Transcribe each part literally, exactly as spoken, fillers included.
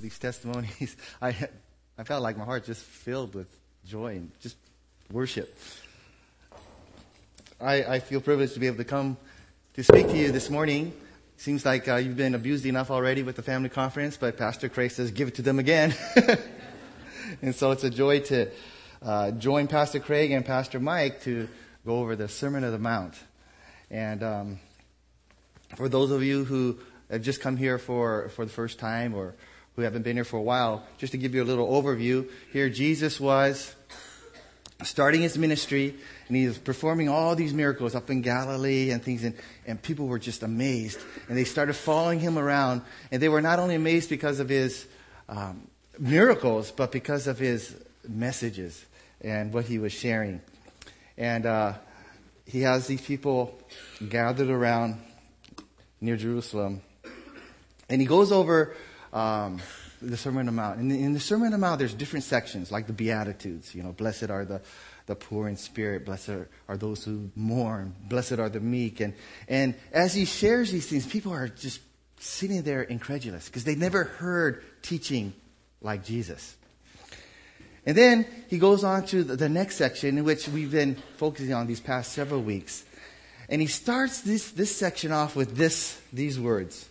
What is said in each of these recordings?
these testimonies, I I felt like my heart just filled with joy and just worship. I, I feel privileged to be able to come to speak to you this morning. Seems like uh, you've been abused enough already with the family conference, but Pastor Craig says, give it to them again. And so it's a joy to uh, join Pastor Craig and Pastor Mike to go over the Sermon of the Mount. And um, for those of you who have just come here for, for the first time or who haven't been here for a while, just to give you a little overview, here Jesus was starting his ministry, and he was performing all these miracles up in Galilee and things, and, and people were just amazed. And they started following him around, and they were not only amazed because of his um, miracles, but because of his messages and what he was sharing. And uh, he has these people gathered around near Jerusalem, and he goes over um, the Sermon on the Mount. And in the Sermon on the Mount, there's different sections, like the Beatitudes. You know, blessed are the, the poor in spirit. Blessed are, are those who mourn. Blessed are the meek. And, and as he shares these things, people are just sitting there incredulous because they never heard teaching like Jesus. And then he goes on to the, the next section, in which we've been focusing on these past several weeks. And he starts this, this section off with this these words.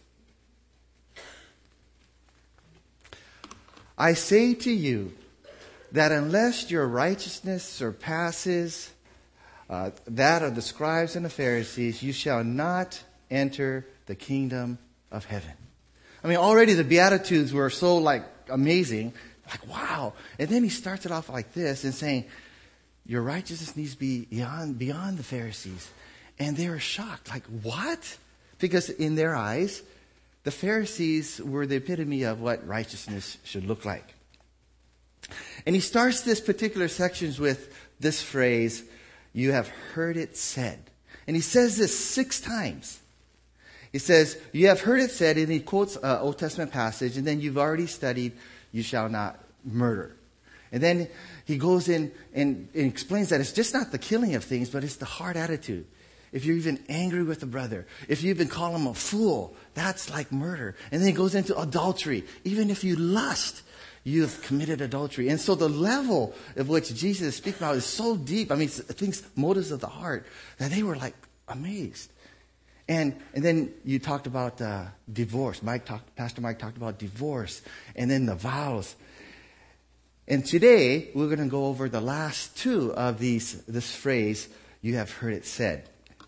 I say to you that unless your righteousness surpasses uh, that of the scribes and the Pharisees, you shall not enter the kingdom of heaven. I mean, already the Beatitudes were so like amazing, like wow. And then he starts it off like this and saying, your righteousness needs to be beyond, beyond the Pharisees. And they were shocked, like what? Because in their eyes, the Pharisees were the epitome of what righteousness should look like. And he starts this particular section with this phrase, you have heard it said. And he says this six times. He says, you have heard it said, and he quotes an Old Testament passage, and then you've already studied, you shall not murder. And then he goes in and, and explains that it's just not the killing of things, but it's the heart attitude. If you're even angry with a brother, if you even call him a fool, that's like murder. And then he goes into adultery. Even if you lust, you have committed adultery. And so the level of which Jesus is speaking about is so deep. I mean, things, motives of the heart, that they were like amazed. And and then you talked about uh, divorce. Mike talked, Pastor Mike talked about divorce, and then the vows. And today we're going to go over the last two of these. This phrase, "You have heard it said."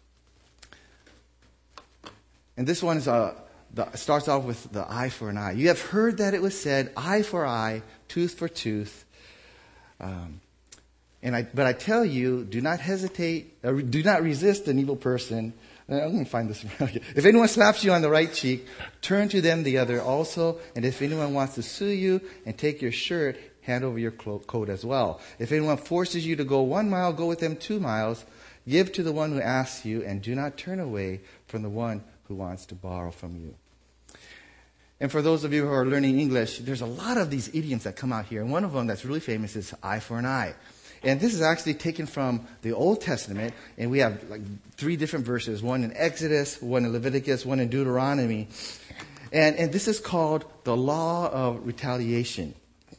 And this one is uh, the, starts off with the eye for an eye. You have heard that it was said, eye for eye, tooth for tooth. Um, and I, but I tell you, do not hesitate, uh, do not resist an evil person. Uh, let me find this. If anyone slaps you on the right cheek, turn to them the other also. And if anyone wants to sue you and take your shirt, hand over your coat as well. If anyone forces you to go one mile, go with them two miles. Give to the one who asks you, and do not turn away from the one who wants to borrow from you. And for those of you who are learning English, there's a lot of these idioms that come out here. And one of them that's really famous is eye for an eye. And this is actually taken from the Old Testament. And we have like three different verses. One in Exodus, one in Leviticus, one in Deuteronomy. And, and this is called the law of retaliation.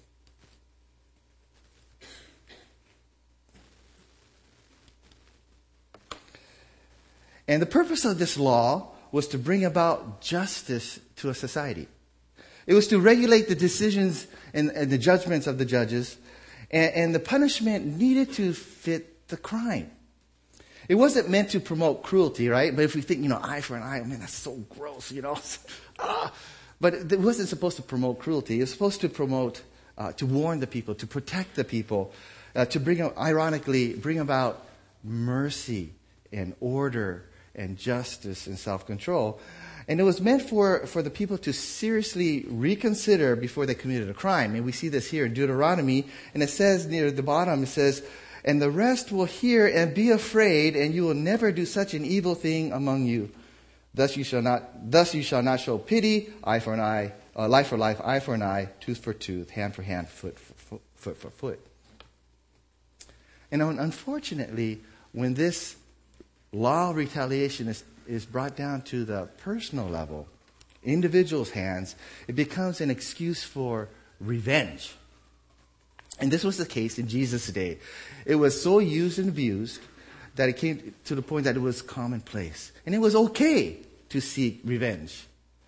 And the purpose of this law was to bring about justice to a society. It was to regulate the decisions and, and the judgments of the judges, and, and the punishment needed to fit the crime. It wasn't meant to promote cruelty, right? But if we think, you know, eye for an eye, man, that's so gross, you know. ah. But it wasn't supposed to promote cruelty. It was supposed to promote, uh, to warn the people, to protect the people, uh, to bring, ironically, bring about mercy and order and justice and self-control. And it was meant for, for the people to seriously reconsider before they committed a crime. And we see this here in Deuteronomy. And it says near the bottom, it says, and the rest will hear and be afraid, and you will never do such an evil thing among you. Thus you shall not, thus you shall not show pity, eye for an eye, uh, life for life, eye for an eye, tooth for tooth, hand for hand, foot for foot, foot for foot. And unfortunately, when this law of retaliation is, is brought down to the personal level, individuals' hands, it becomes an excuse for revenge. And this was the case in Jesus' day. It was so used and abused that it came to the point that it was commonplace. And it was okay to seek revenge.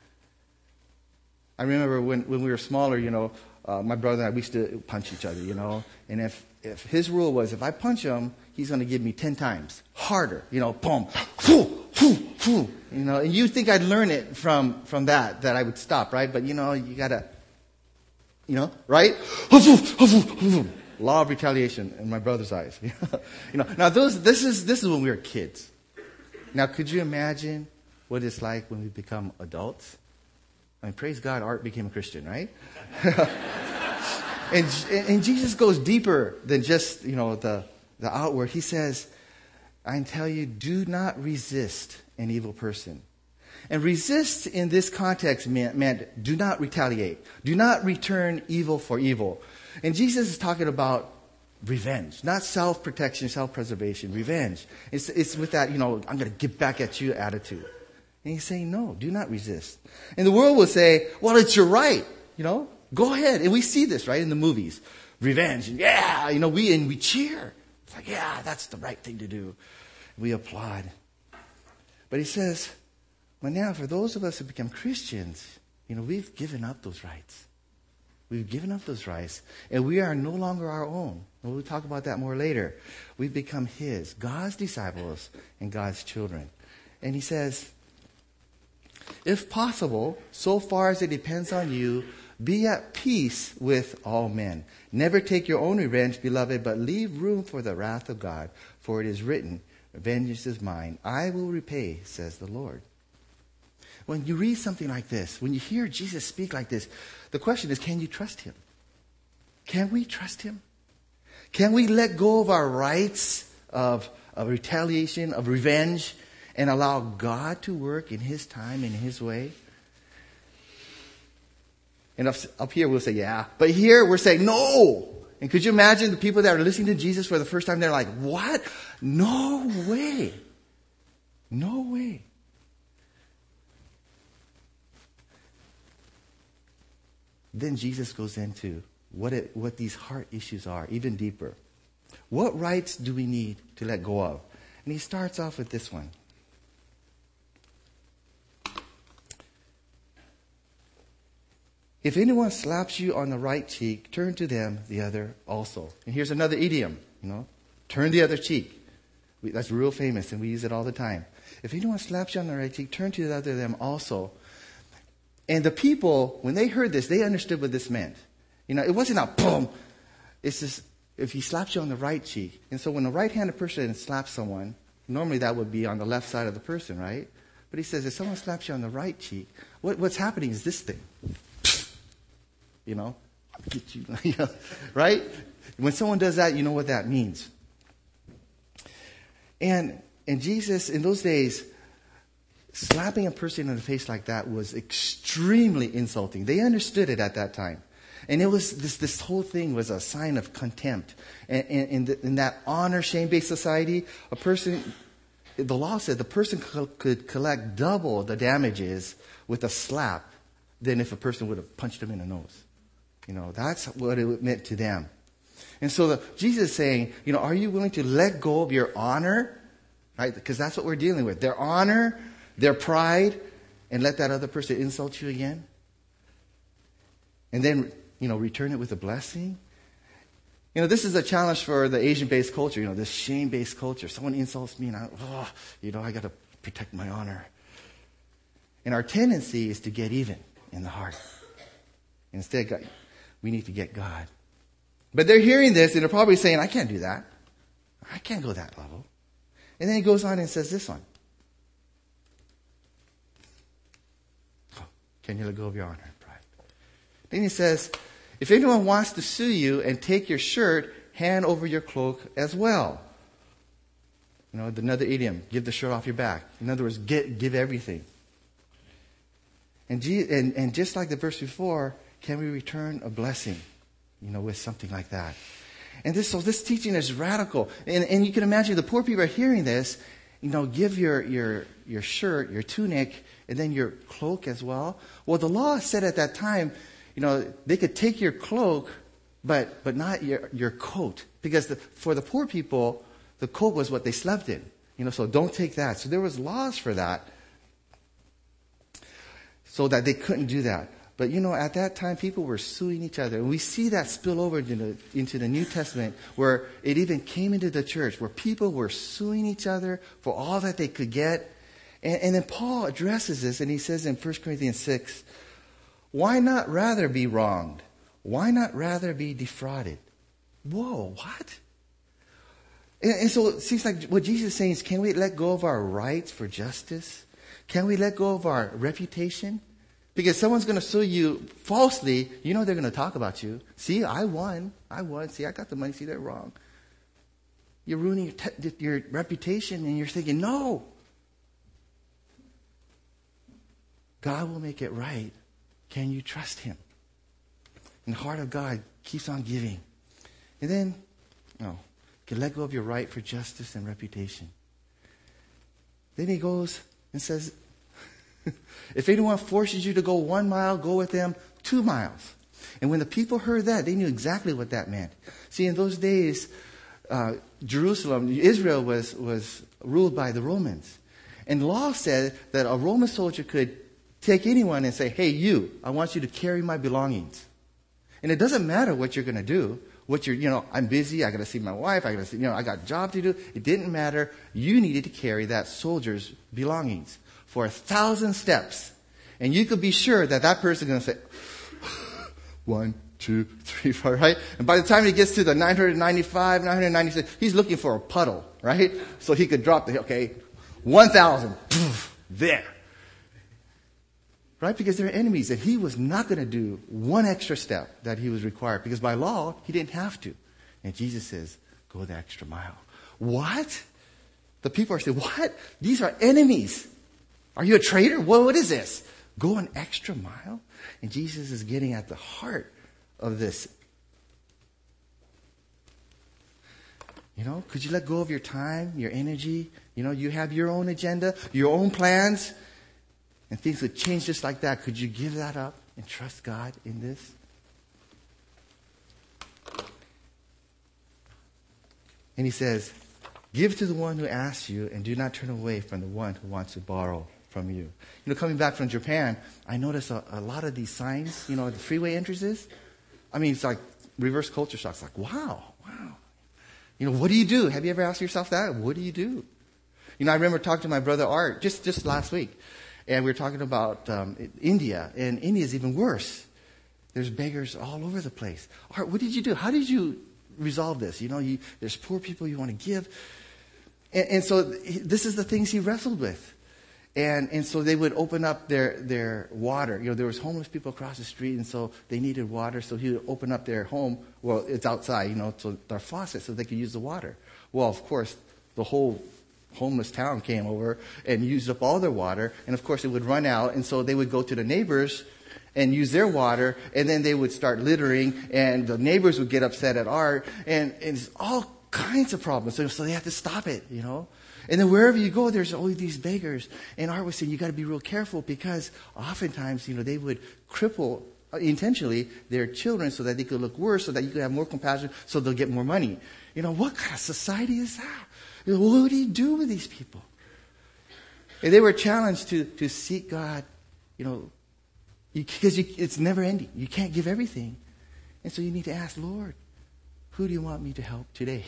I remember when, when we were smaller, you know, uh, my brother and I, we used to punch each other, you know. And if, if his rule was, if I punch him, he's going to give me ten times harder, you know, boom, foo, foo, foo, you know. And you think I'd learn it from, from that, that I would stop, right? But, you know, you got to, you know, right? Law of retaliation in my brother's eyes. you know, now those, this is, this is when we were kids. Now, could you imagine what it's like when we become adults? I mean, praise God, Art became a Christian, right? and, and Jesus goes deeper than just, you know, the, the outward. He says, I tell you, do not resist an evil person. And resist in this context meant, meant do not retaliate. Do not return evil for evil. And Jesus is talking about revenge, not self-protection, self-preservation, revenge. It's, it's with that, you know, I'm going to get back at you attitude. And he's saying, no, do not resist. And the world will say, well, it's your right, you know, go ahead. And we see this, right, in the movies. Revenge, and yeah, you know, we, and we cheer. It's like, yeah, that's the right thing to do. We applaud. But he says, well, now for those of us who become Christians, you know, we've given up those rights. We've given up those rights. And we are no longer our own. And we'll talk about that more later. We've become his, God's disciples and God's children. And he says, if possible, so far as it depends on you, be at peace with all men. Never take your own revenge, beloved, but leave room for the wrath of God. For it is written, vengeance is mine. I will repay, says the Lord. When you read something like this, when you hear Jesus speak like this, the question is, can you trust him? Can we trust him? Can we let go of our rights of, of retaliation, of revenge, and allow God to work in his time, in his way? And up, up here we'll say, yeah. But here we're saying, no. And could you imagine the people that are listening to Jesus for the first time? They're like, what? No way. No way. Then Jesus goes into what it, what these heart issues are, even deeper. What rights do we need to let go of? And he starts off with this one. If anyone slaps you on the right cheek, turn to them the other also. And here's another idiom, you know, turn the other cheek. We, that's real famous, and we use it all the time. If anyone slaps you on the right cheek, turn to the other them also. And the people, when they heard this, they understood what this meant. You know, it wasn't a boom. It's just, if he slaps you on the right cheek. And so when a right-handed person slaps someone, normally that would be on the left side of the person, right? But he says, if someone slaps you on the right cheek, what, what's happening is this thing. You know, get you, right? When someone does that, you know what that means. And and Jesus, in those days, slapping a person in the face like that was extremely insulting. They understood it at that time. And it was this this whole thing was a sign of contempt. And, and in, the, in that honor, shame-based society, a person, the law said the person could collect double the damages with a slap than if a person would have punched him in the nose. You know, that's what it meant to them. And so the, Jesus is saying, you know, are you willing to let go of your honor? Right? Because that's what we're dealing with. Their honor, their pride, and let that other person insult you again? And then, you know, return it with a blessing? You know, this is a challenge for the Asian-based culture, you know, this shame-based culture. Someone insults me and I, oh, you know, I got to protect my honor. And our tendency is to get even in the heart. Instead, God, we need to get God. But they're hearing this and they're probably saying, I can't do that. I can't go that level. And then he goes on and says this one. Oh, can you let go of your honor and pride? Then he says, if anyone wants to sue you and take your shirt, hand over your cloak as well. You know, another idiom, give the shirt off your back. In other words, get, give everything. And, and, and just like the verse before, can we return a blessing, you know, with something like that? And this, so this teaching is radical. And, and you can imagine the poor people are hearing this, you know, give your, your, your shirt, your tunic, and then your cloak as well. Well, the law said at that time, you know, they could take your cloak, but but not your, your coat. Because the, for the poor people, the coat was what they slept in. You know, so don't take that. So there was laws for that, so that they couldn't do that. But, you know, at that time, people were suing each other. And we see that spill over into the, into the New Testament, where it even came into the church, where people were suing each other for all that they could get. And, and then Paul addresses this, and he says in First Corinthians six, why not rather be wronged? Why not rather be defrauded? Whoa, what? And, and so it seems like what Jesus is saying is, can we let go of our rights for justice? Can we let go of our reputation? Because someone's going to sue you falsely, you know they're going to talk about you. See, I won. I won. See, I got the money. See, they're wrong. You're ruining your, te- your reputation, and you're thinking, no. God will make it right. Can you trust him? And the heart of God keeps on giving. And then, no, you can let go of your right for justice and reputation. Then he goes and says, if anyone forces you to go one mile, go with them two miles. And when the people heard that, they knew exactly what that meant. See, in those days, uh, Jerusalem, Israel was, was ruled by the Romans. And law said that a Roman soldier could take anyone and say, hey, you, I want you to carry my belongings. And it doesn't matter what you're going to do. What you're, you know, I'm busy. I got to see my wife. I got to see, you know, I got a job to do. It didn't matter. You needed to carry that soldier's belongings for a thousand steps. And you could be sure that that person is going to say, one, two, three, four, right? And by the time he gets to the nine hundred ninety-five, nine hundred ninety-six, he's looking for a puddle, right? So he could drop the, okay, one thousand, there. Right? Because they're enemies. And he was not going to do one extra step that he was required. Because by law, he didn't have to. And Jesus says, go the extra mile. What? The people are saying, what? These are enemies. Are you a traitor? What, what is this? Go an extra mile? And Jesus is getting at the heart of this. You know, could you let go of your time, your energy? You know, you have your own agenda, your own plans, and things would change just like that. Could you give that up and trust God in this? And he says, give to the one who asks you, and do not turn away from the one who wants to borrow from you. You know, coming back from Japan, I noticed a, a lot of these signs, you know, at the freeway entrances. I mean, it's like reverse culture shock. It's like, wow, wow. You know, what do you do? Have you ever asked yourself that? What do you do? You know, I remember talking to my brother Art just, just last week. And we were talking about um, India. And India is even worse. There's beggars all over the place. Art, what did you do? How did you resolve this? You know, you, there's poor people you want to give. And, and so this is the things he wrestled with. And and so they would open up their, their water. You know, there was homeless people across the street, and so they needed water. So he would open up their home. Well, it's outside, you know, so their faucet so they could use the water. Well, of course, the whole homeless town came over and used up all their water. And, of course, it would run out. And so they would go to the neighbors and use their water. And then they would start littering. And the neighbors would get upset at Art. And, and it's all kinds of problems. So, so they have to stop it, you know. And then wherever you go, there's always these beggars. And Art was saying, you got to be real careful, because oftentimes, you know, they would cripple intentionally their children so that they could look worse, so that you could have more compassion, so they'll get more money. You know, what kind of society is that? You know, what do you do with these people? And they were challenged to, to seek God, you know, because you, it's never ending. You can't give everything. And so you need to ask, Lord, who do you want me to help today?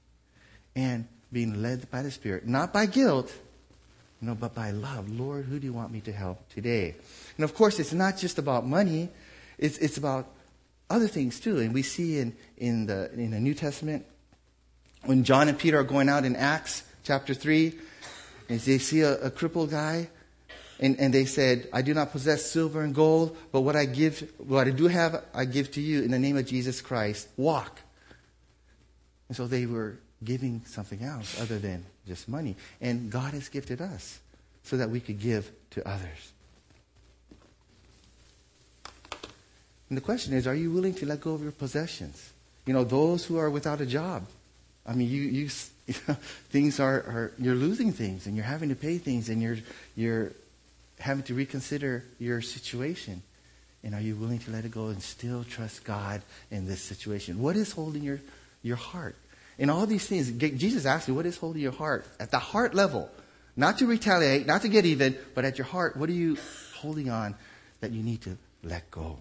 And being led by the Spirit, not by guilt, no, but by love. Lord, who do you want me to help today? And of course, it's not just about money. It's it's about other things too. And we see in, in the in the New Testament, when John and Peter are going out in Acts chapter three, and they see a, a crippled guy, and, and they said, I do not possess silver and gold, but what I give, what I do have, I give to you in the name of Jesus Christ. Walk. And so they were giving something else other than just money. And God has gifted us so that we could give to others. And the question is, are you willing to let go of your possessions? You know, those who are without a job. I mean, you, you, you know, things are, are, you're losing things, and you're having to pay things, and you're, you're having to reconsider your situation. And are you willing to let it go and still trust God in this situation? What is holding your, your heart? And all these things, Jesus asked you, what is holding your heart? At the heart level, not to retaliate, not to get even, but at your heart, what are you holding on that you need to let go?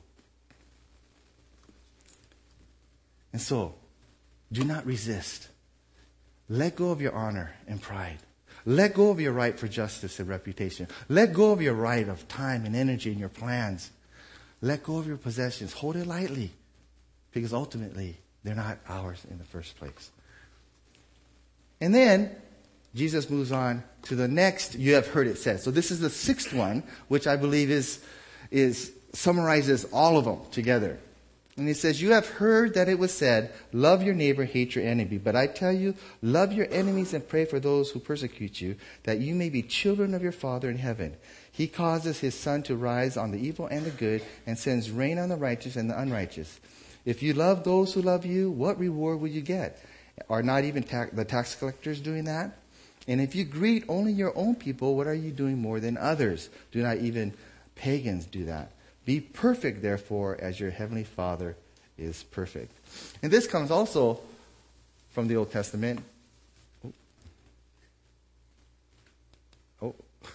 And so, do not resist. Let go of your honor and pride. Let go of your right for justice and reputation. Let go of your right of time and energy and your plans. Let go of your possessions. Hold it lightly, because ultimately, they're not ours in the first place. And then, Jesus moves on to the next, you have heard it said. So this is the sixth one, which I believe is, is summarizes all of them together. And he says, you have heard that it was said, love your neighbor, hate your enemy. But I tell you, love your enemies and pray for those who persecute you, that you may be children of your Father in heaven. He causes his sun to rise on the evil and the good, and sends rain on the righteous and the unrighteous. If you love those who love you, what reward will you get? Are not even ta- the tax collectors doing that? And if you greet only your own people, what are you doing more than others? Do not even pagans do that? Be perfect, therefore, as your heavenly Father is perfect. And this comes also from the Old Testament. Oh. oh.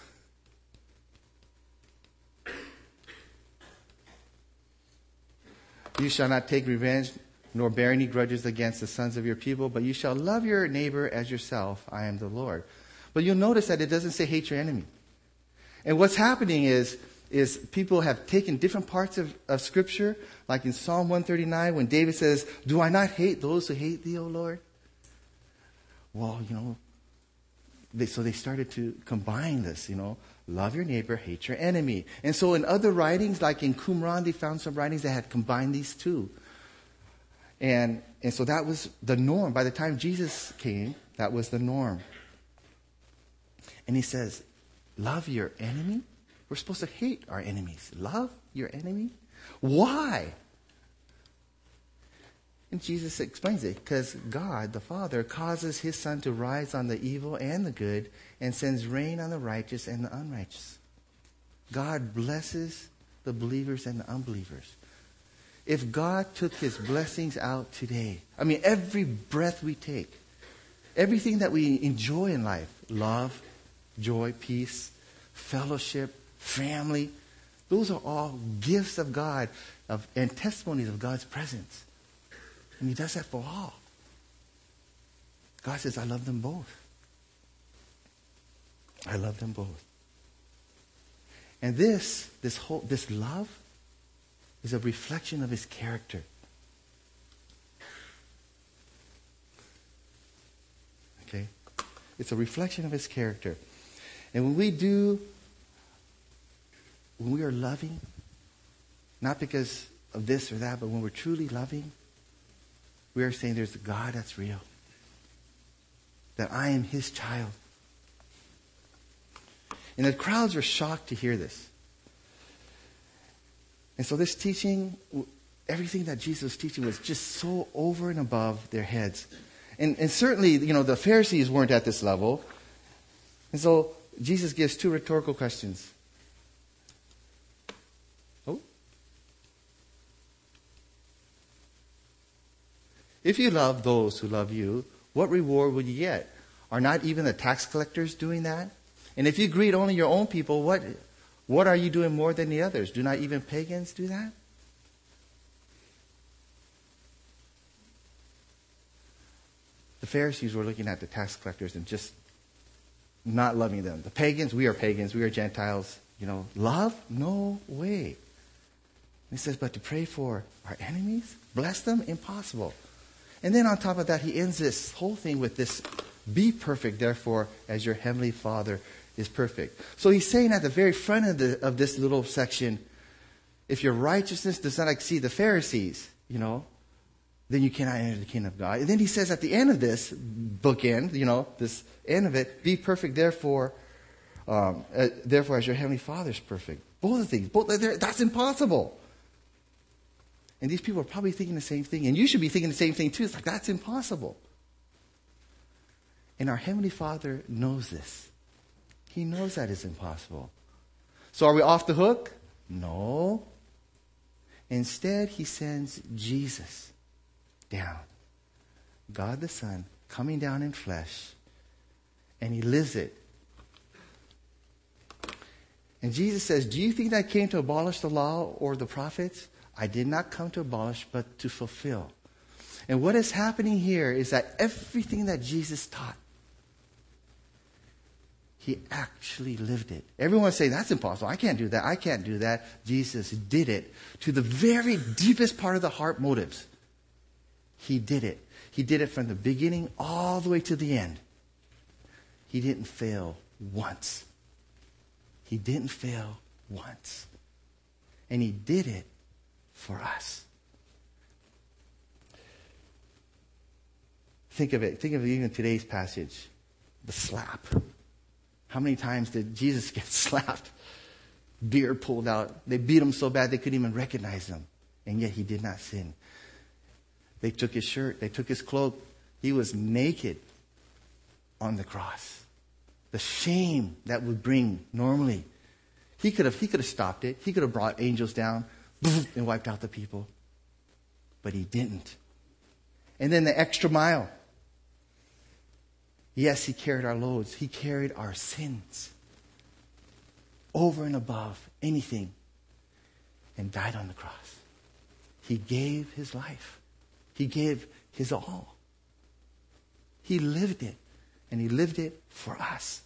You shall not take revenge, nor bear any grudges against the sons of your people, but you shall love your neighbor as yourself. I am the Lord. But you'll notice that it doesn't say hate your enemy. And what's happening is, is people have taken different parts of, of Scripture, like in Psalm one thirty-nine, when David says, do I not hate those who hate thee, O Lord? Well, you know, they, so they started to combine this, you know, love your neighbor, hate your enemy. And so in other writings, like in Qumran, they found some writings that had combined these two. And, and so that was the norm. By the time Jesus came, that was the norm. And he says, love your enemy? We're supposed to hate our enemies. Love your enemy? Why? And Jesus explains it. Because God, the Father, causes his sun to rise on the evil and the good, and sends rain on the righteous and the unrighteous. God blesses the believers and the unbelievers. If God took his blessings out today, I mean, every breath we take, everything that we enjoy in life, love, joy, peace, fellowship, family, those are all gifts of God of, and testimonies of God's presence. And he does that for all. God says, I love them both. I love them both. And this, this whole, this love is a reflection of his character. Okay? It's a reflection of his character. And when we do, when we are loving, not because of this or that, but when we're truly loving, we are saying there's a God that's real. That I am his child. And the crowds were shocked to hear this. And so this teaching, everything that Jesus was teaching was just so over and above their heads. And, and certainly, you know, the Pharisees weren't at this level. And so Jesus gives two rhetorical questions. Oh. If you love those who love you, what reward will you get? Are not even the tax collectors doing that? And if you greet only your own people, what... What are you doing more than the others? Do not even pagans do that? The Pharisees were looking at the tax collectors and just not loving them. The pagans, we are pagans, we are Gentiles. You know, love? No way. He says, but to pray for our enemies? Bless them? Impossible. And then on top of that, he ends this whole thing with this, be perfect, therefore, as your heavenly Father is perfect. So he's saying at the very front of the of this little section, if your righteousness does not exceed the Pharisees, you know, then you cannot enter the kingdom of God. And then he says at the end of this bookend, you know, this end of it, be perfect, therefore, um, uh, therefore as your heavenly Father is perfect. Both of things, both that's impossible. And these people are probably thinking the same thing, and you should be thinking the same thing too. It's like that's impossible. And our Heavenly Father knows this. He knows that is impossible. So are we off the hook? No. Instead, he sends Jesus down. God the Son coming down in flesh. And he lives it. And Jesus says, do you think that I came to abolish the law or the prophets? I did not come to abolish, but to fulfill. And what is happening here is that everything that Jesus taught, he actually lived it. Everyone's saying, that's impossible. I can't do that. I can't do that. Jesus did it to the very deepest part of the heart motives. He did it. He did it from the beginning all the way to the end. He didn't fail once. He didn't fail once. And he did it for us. Think of it. Think of even today's passage. The slap. How many times did Jesus get slapped? Beard pulled out. They beat him so bad they couldn't even recognize him. And yet he did not sin. They took his shirt. They took his cloak. He was naked on the cross. The shame that would bring normally. He could have, he could have stopped it. He could have brought angels down and wiped out the people. But he didn't. And then the extra mile. Yes, he carried our loads. He carried our sins over and above anything and died on the cross. He gave his life. He gave his all. He lived it, and he lived it for us.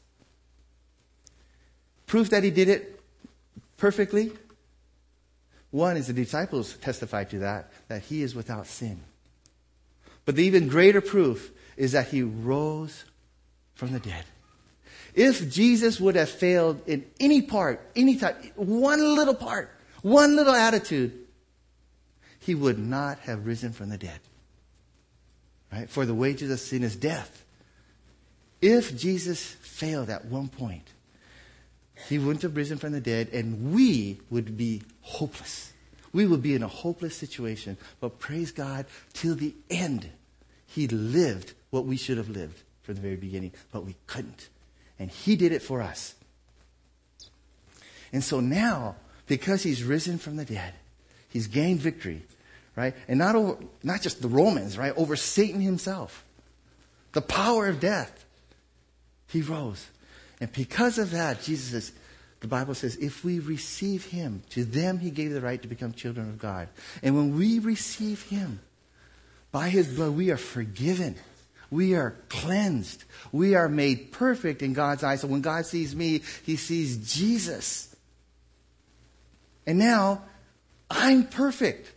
Proof that he did it perfectly. One is the disciples testified to that, that he is without sin. But the even greater proof is that he rose from the dead. If Jesus would have failed in any part, any time, one little part, one little attitude, he would not have risen from the dead. Right? For the wages of sin is death. If Jesus failed at one point, he wouldn't have risen from the dead, and we would be hopeless. We would be in a hopeless situation. But praise God, till the end, he lived what we should have lived from the very beginning, but we couldn't. And he did it for us. And so now, because he's risen from the dead, he's gained victory, right? And not over, not just the Romans, right? Over Satan himself. The power of death. He rose. And because of that, Jesus says, the Bible says, if we receive him, to them he gave the right to become children of God. And when we receive him, by his blood, we are forgiven. We are cleansed. We are made perfect in God's eyes. So when God sees me, he sees Jesus. And now, I'm perfect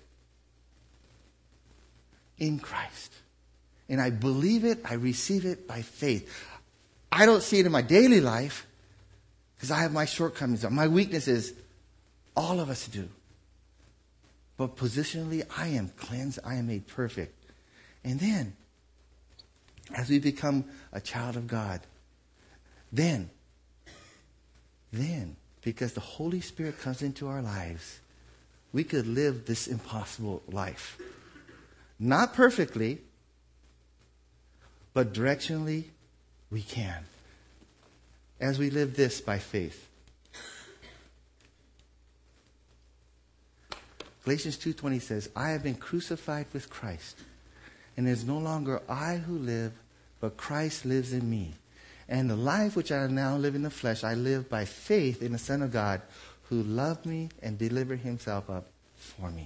in Christ. And I believe it, I receive it by faith. I don't see it in my daily life because I have my shortcomings, my weaknesses. All of us do. But positionally, I am cleansed, I am made perfect. And then, as we become a child of God, then, then, because the Holy Spirit comes into our lives, we could live this impossible life. Not perfectly, but directionally, we can. As we live this by faith. Galatians two twenty says, I have been crucified with Christ. And it is no longer I who live, but Christ lives in me. And the life which I now live in the flesh, I live by faith in the Son of God, who loved me and delivered himself up for me.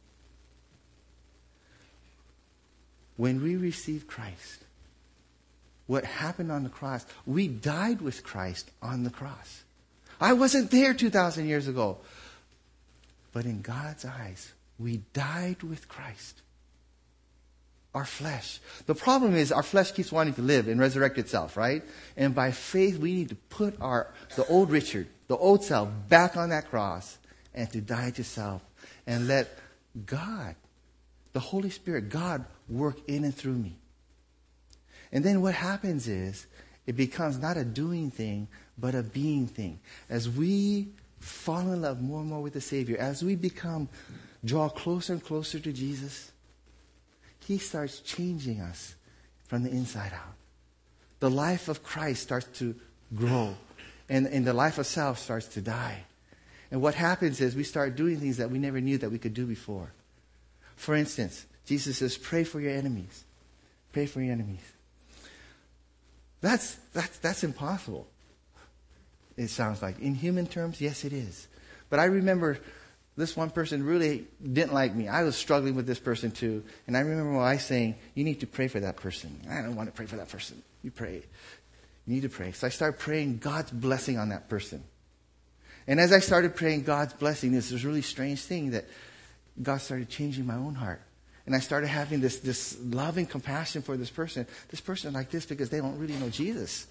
When we receive Christ, what happened on the cross, we died with Christ on the cross. I wasn't there two thousand years ago. But in God's eyes, we died with Christ. Our flesh. The problem is our flesh keeps wanting to live and resurrect itself, right? And by faith, we need to put our the old Richard, the old self, back on that cross and to die to self and let God, the Holy Spirit, God, work in and through me. And then what happens is it becomes not a doing thing, but a being thing. As we fall in love more and more with the Savior, as we become, draw closer and closer to Jesus, he starts changing us from the inside out. the life of Christ starts to grow. And, and the life of self starts to die. And what happens is we start doing things that we never knew that we could do before. For instance, Jesus says, pray for your enemies. Pray for your enemies. That's, that's, that's impossible. It sounds like. In human terms, yes, it is. But I remember this one person really didn't like me. I was struggling with this person too. And I remember my wife saying, you need to pray for that person. I don't want to pray for that person. You pray. You need to pray. So I started praying God's blessing on that person. And as I started praying God's blessing, this was a really strange thing that God started changing my own heart. And I started having this, this love and compassion for this person. This person like this because they don't really know Jesus.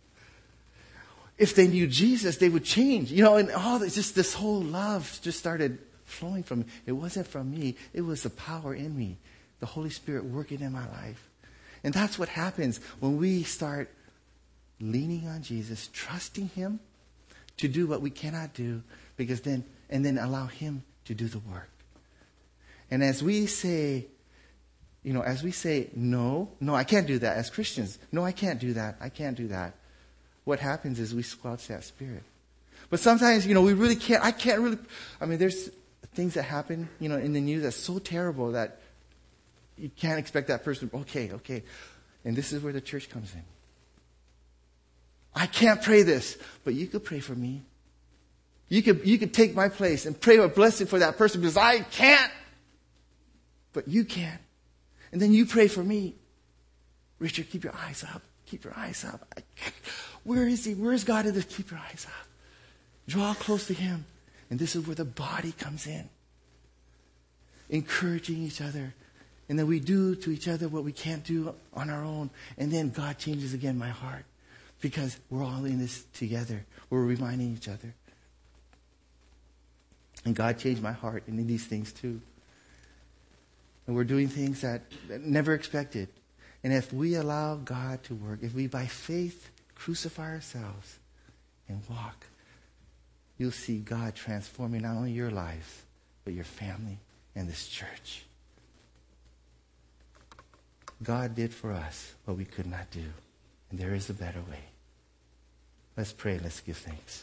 If they knew Jesus, they would change. You know, and all this, just this whole love just started flowing from me. It wasn't from me. It was the power in me. The Holy Spirit working in my life. And that's what happens when we start leaning on Jesus, trusting Him to do what we cannot do, because then, and then allow Him to do the work. And as we say, you know, as we say, no, no, I can't do that as Christians. No, I can't do that. I can't do that. What happens is we squelch that spirit. But sometimes, you know, we really can't, I can't really, I mean, there's things that happen, you know, in the news that's so terrible that you can't expect that person, okay, okay. And this is where the church comes in. I can't pray this, but you could pray for me. You could, you could take my place and pray a blessing for that person because I can't, but you can. And then you pray for me. Richard, keep your eyes up. Keep your eyes up. I, where is He? Where is God in this? Keep your eyes up. Draw close to Him. And this is where the body comes in. Encouraging each other. And then we do to each other what we can't do on our own. And then God changes again my heart. Because we're all in this together. We're reminding each other. And God changed my heart in these things too. And we're doing things that, that never expected. And if we allow God to work, if we by faith crucify ourselves and walk, you'll see God transforming not only your life, but your family and this church. God did for us what we could not do. And there is a better way. Let's pray. Let's give thanks.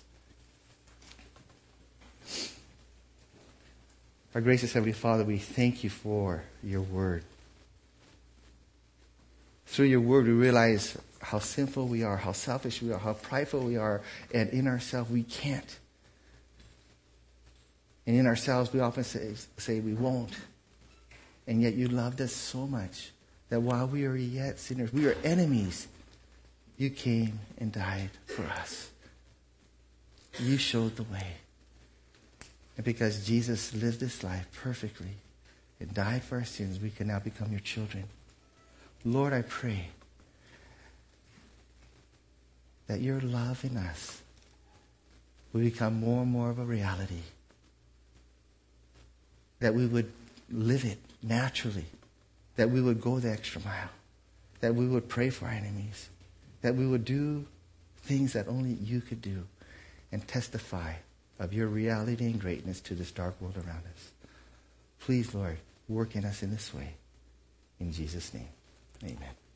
Our gracious Heavenly Father, we thank You for Your word. Through Your word, we realize how sinful we are, how selfish we are, how prideful we are, and in ourselves we can't. And in ourselves we often say, say we won't. And yet You loved us so much that while we are yet sinners, we are enemies, You came and died for us. You showed the way. And because Jesus lived this life perfectly and died for our sins, we can now become Your children. Lord, I pray that Your love in us will become more and more of a reality. That we would live it naturally. That we would go the extra mile. That we would pray for our enemies. That we would do things that only You could do and testify of Your reality and greatness to this dark world around us. Please, Lord, work in us in this way. In Jesus' name, amen.